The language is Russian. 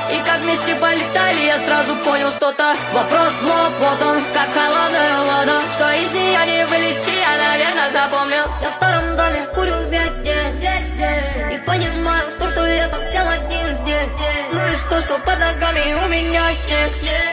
И как вместе полетали, я сразу понял что-то. Вопрос в лоб, вот он, как холодная вода. Что из нее не вылезти, я, наверное, запомнил. Я в старом доме курю весь день. И понимаю то, что я совсем один здесь. Ну и что под ногами у меня снег.